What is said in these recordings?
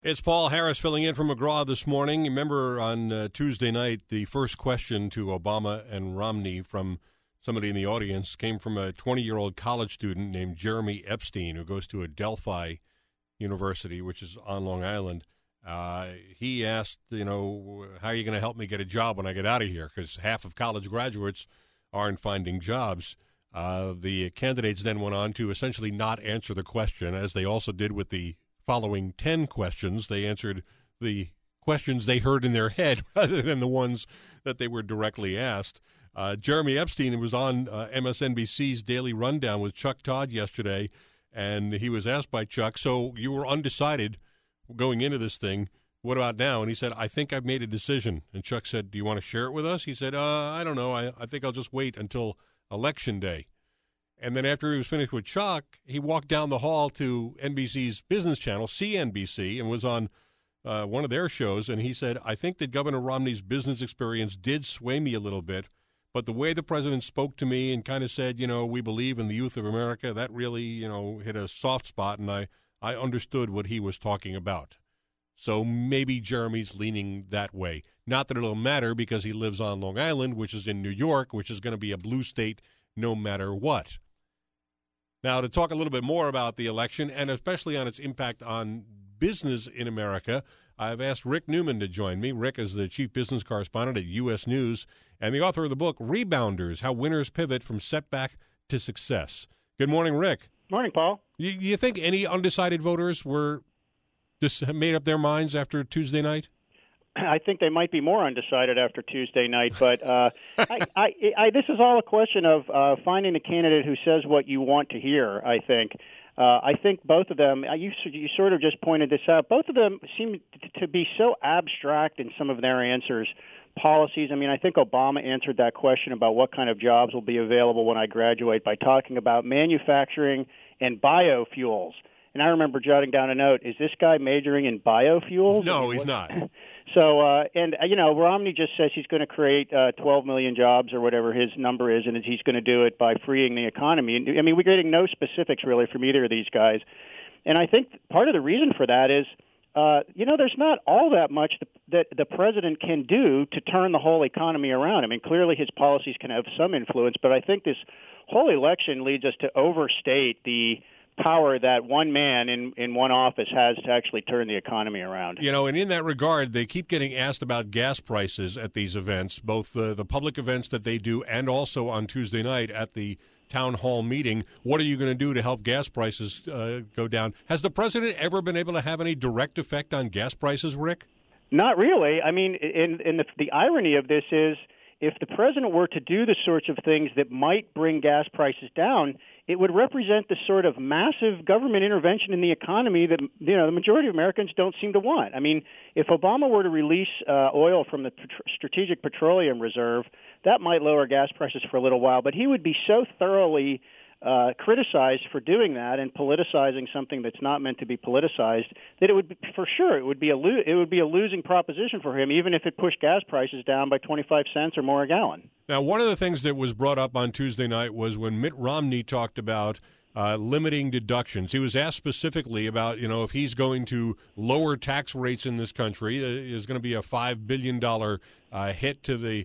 It's Paul Harris filling in for McGraw this morning. Remember on Tuesday night, the first question to Obama and Romney from somebody in the audience came from a 20-year-old college student named Jeremy Epstein, who goes to Adelphi University, which is on Long Island. He asked, how are you going to help me get a job when I get out of here? Because half of college graduates aren't finding jobs. The candidates then went on to essentially not answer the question, as they also did with the following 10 questions. They answered the questions they heard in their head rather than the ones that they were directly asked. Jeremy Epstein was on MSNBC's Daily Rundown with Chuck Todd yesterday, and he was asked by Chuck, so you were undecided going into this thing. What about now? And he said, I think I've made a decision. And Chuck said, do you want to share it with us? He said, I don't know. I think I'll just wait until Election Day. And then after he was finished with Chuck, he walked down the hall to NBC's business channel, CNBC, and was on one of their shows. And he said, I think that Governor Romney's business experience did sway me a little bit. But the way the president spoke to me and kind of said, we believe in the youth of America, that really, hit a soft spot. And I understood what he was talking about. So maybe Jeremy's leaning that way. Not that it'll matter because he lives on Long Island, which is in New York, which is going to be a blue state no matter what. Now, to talk a little bit more about the election and especially on its impact on business in America, I've asked Rick Newman to join me. Rick is the chief business correspondent at U.S. News and the author of the book, Rebounders, How Winners Pivot from Setback to Success. Good morning, Rick. Morning, Paul. You think any undecided voters were just made up their minds after Tuesday night? I think they might be more undecided after Tuesday night, but this is all a question of finding a candidate who says what you want to hear, I think. I think both of them, you sort of just pointed this out, both of them seem to be so abstract in some of their answers. Policies, I think Obama answered that question about what kind of jobs will be available when I graduate by talking about manufacturing and biofuels. And I remember jotting down a note, is this guy majoring in biofuels? No, he's not. So, Romney just says he's going to create 12 million jobs or whatever his number is, and he's going to do it by freeing the economy. We're getting no specifics really from either of these guys. And I think part of the reason for that is, there's not all that much that the president can do to turn the whole economy around. Clearly his policies can have some influence, but I think this whole election leads us to overstate the power that one man in one office has to actually turn the economy around. And in that regard, they keep getting asked about gas prices at these events, both the public events that they do and also on Tuesday night at the town hall meeting. What are you going to do to help gas prices go down? Has the president ever been able to have any direct effect on gas prices, Rick? Not really. The irony of this is, if the president were to do the sorts of things that might bring gas prices down, it would represent the sort of massive government intervention in the economy that the majority of Americans don't seem to want. If Obama were to release oil from the Strategic Petroleum Reserve, that might lower gas prices for a little while, but he would be so thoroughly criticized for doing that and politicizing something that's not meant to be politicized that it would be a losing proposition for him, even if it pushed gas prices down by 25 cents or more a gallon. Now, one of the things that was brought up on Tuesday night was when Mitt Romney talked about limiting deductions. He was asked specifically about, if he's going to lower tax rates in this country. There's going to be a $5 billion hit to the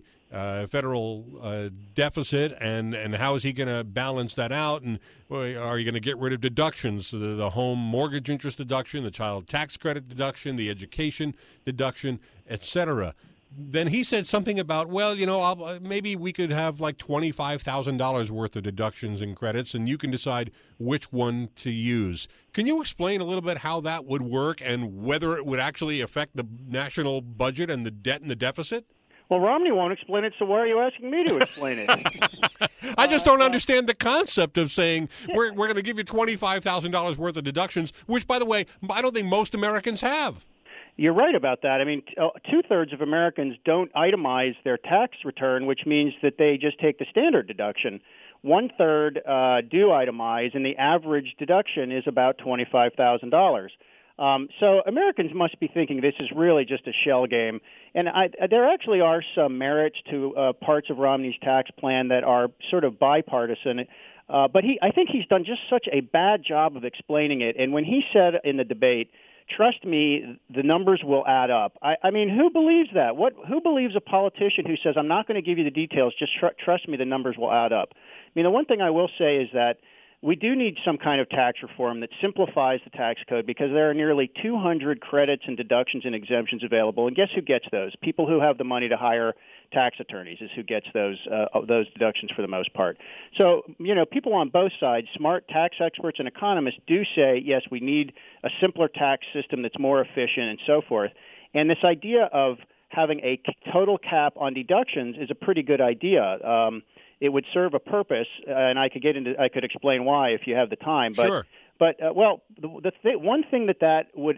federal deficit, and how is he going to balance that out? And are you going to get rid of deductions, the home mortgage interest deduction, the child tax credit deduction, the education deduction, et cetera? Then he said something about, maybe we could have like $25,000 worth of deductions and credits, and you can decide which one to use. Can you explain a little bit how that would work and whether it would actually affect the national budget and the debt and the deficit? Well, Romney won't explain it, so why are you asking me to explain it? I just don't understand the concept of saying we're going to give you $25,000 worth of deductions, which, by the way, I don't think most Americans have. You're right about that. Two-thirds of Americans don't itemize their tax return, which means that they just take the standard deduction. One-third do itemize, and the average deduction is about $25,000. So Americans must be thinking this is really just a shell game. And there actually are some merits to parts of Romney's tax plan that are sort of bipartisan. But I think he's done just such a bad job of explaining it. And when he said in the debate, trust me, the numbers will add up. I mean, who believes that? Who believes a politician who says, I'm not going to give you the details, just trust me, the numbers will add up? I mean, the one thing I will say is that we do need some kind of tax reform that simplifies the tax code, because there are nearly 200 credits and deductions and exemptions available. And guess who gets those? People who have the money to hire tax attorneys is who gets those deductions for the most part. So, people on both sides, smart tax experts and economists, do say, yes, we need a simpler tax system that's more efficient and so forth. And this idea of having a total cap on deductions is a pretty good idea. It would serve a purpose, and I could explain why if you have the time. But, sure. But one thing that would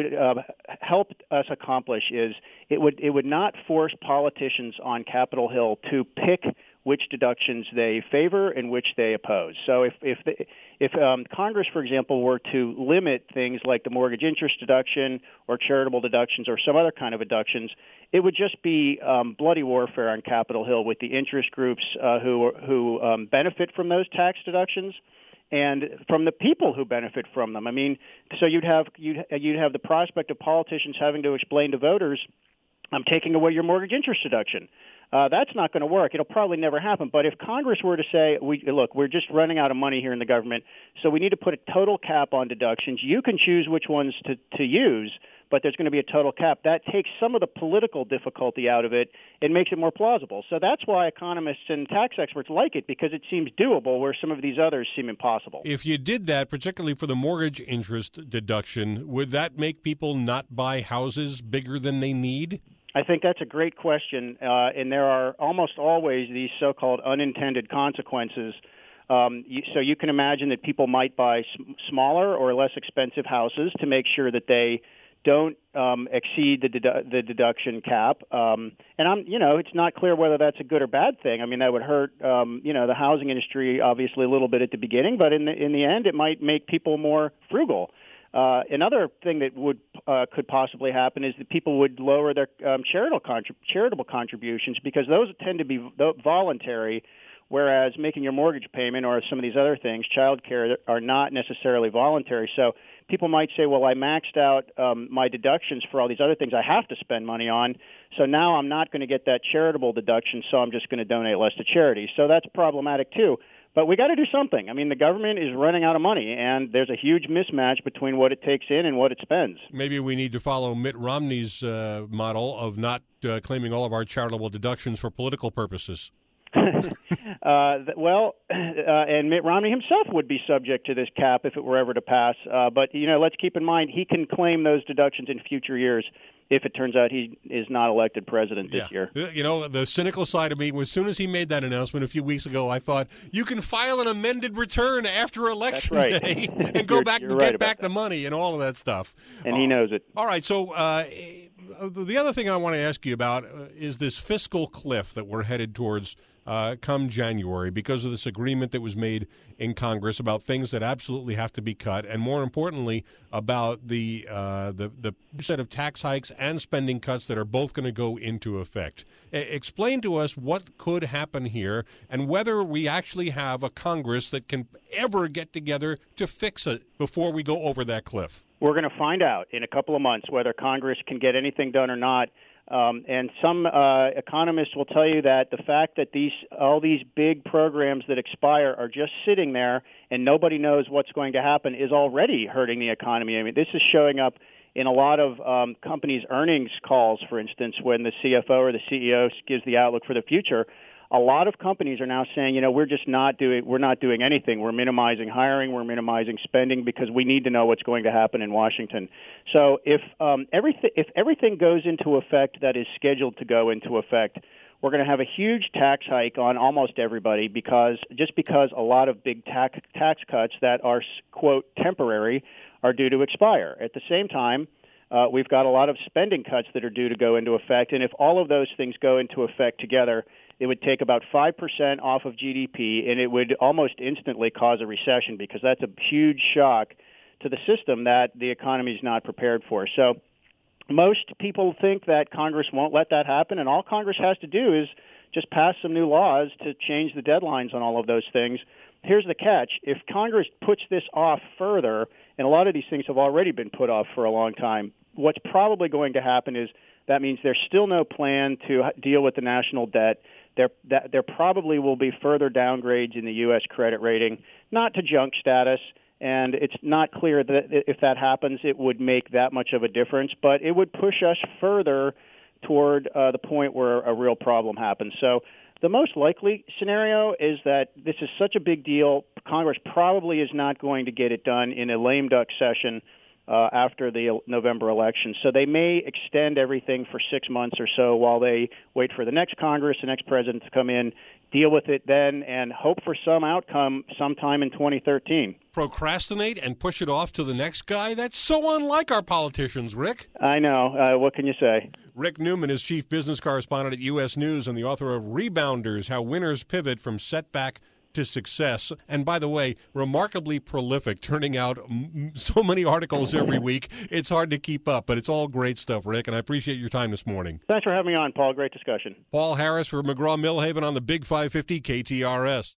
help us accomplish is it would not force politicians on Capitol Hill to pick which deductions they favor and which they oppose. So if Congress, for example, were to limit things like the mortgage interest deduction or charitable deductions or some other kind of deductions, it would just be bloody warfare on Capitol Hill with the interest groups who benefit from those tax deductions and from the people who benefit from them. I mean, so you'd have the prospect of politicians having to explain to voters, I'm taking away your mortgage interest deduction. That's not going to work. It'll probably never happen. But if Congress were to say, look, we're just running out of money here in the government, so we need to put a total cap on deductions. You can choose which ones to use, but there's going to be a total cap. That takes some of the political difficulty out of it and makes it more plausible. So that's why economists and tax experts like it, because it seems doable where some of these others seem impossible. If you did that, particularly for the mortgage interest deduction, would that make people not buy houses bigger than they need? I think that's a great question, and there are almost always these so-called unintended consequences. So you can imagine that people might buy smaller or less expensive houses to make sure that they don't exceed the deduction cap. And it's not clear whether that's a good or bad thing. I mean, that would hurt, the housing industry obviously a little bit at the beginning, but in the end, it might make people more frugal. Another thing that could possibly happen is that people would lower their charitable contributions, because those tend to be voluntary, whereas making your mortgage payment or some of these other things, child care, are not necessarily voluntary. So people might say, well, I maxed out my deductions for all these other things I have to spend money on, so now I'm not going to get that charitable deduction, so I'm just going to donate less to charity. So that's problematic too. But we got to do something. I mean, the government is running out of money, and there's a huge mismatch between what it takes in and what it spends. Maybe we need to follow Mitt Romney's model of not claiming all of our charitable deductions for political purposes. And Mitt Romney himself would be subject to this cap if it were ever to pass. But let's keep in mind, he can claim those deductions in future years if it turns out he is not elected president this year. The cynical side of me, as soon as he made that announcement a few weeks ago, I thought, you can file an amended return after Election Day and go back and get back the money and all of that stuff. And he knows it. All right, so the other thing I want to ask you about is this fiscal cliff that we're headed towards come January, because of this agreement that was made in Congress about things that absolutely have to be cut, and more importantly, about the set of tax hikes and spending cuts that are both going to go into effect. Explain to us what could happen here, and whether we actually have a Congress that can ever get together to fix it before we go over that cliff. We're going to find out in a couple of months whether Congress can get anything done or not. And some economists will tell you that the fact that all these big programs that expire are just sitting there and nobody knows what's going to happen is already hurting the economy. I mean, this is showing up in a lot of companies' earnings calls, for instance, when the CFO or the CEO gives the outlook for the future. A lot of companies are now saying, we're not doing anything. We're minimizing hiring. We're minimizing spending because we need to know what's going to happen in Washington. So if everything goes into effect that is scheduled to go into effect, we're going to have a huge tax hike on almost everybody because a lot of big tax cuts that are, quote, temporary are due to expire. At the same time, we've got a lot of spending cuts that are due to go into effect. And if all of those things go into effect together, it would take about 5% off of GDP, and it would almost instantly cause a recession because that's a huge shock to the system that the economy is not prepared for. So most people think that Congress won't let that happen, and all Congress has to do is just pass some new laws to change the deadlines on all of those things. Here's the catch. If Congress puts this off further And a lot of these things have already been put off for a long time. What's probably going to happen is that means there's still no plan to deal with the national debt. There probably will be further downgrades in the U.S. credit rating, not to junk status, and it's not clear that if that happens, it would make that much of a difference, but it would push us further toward the point where a real problem happens. So the most likely scenario is that this is such a big deal, Congress probably is not going to get it done in a lame duck session after the November election. So they may extend everything for 6 months or so while they wait for the next Congress, the next president to come in, deal with it then, and hope for some outcome sometime in 2013. Procrastinate and push it off to the next guy? That's so unlike our politicians, Rick. I know. What can you say? Rick Newman is chief business correspondent at U.S. News and the author of Rebounders, How Winners Pivot from Setback to Success. And by the way, remarkably prolific, turning out so many articles every week. It's hard to keep up, but it's all great stuff, Rick, and I appreciate your time this morning. Thanks for having me on, Paul. Great discussion. Paul Harris for McGraw-Millhaven on the Big 550 KTRS.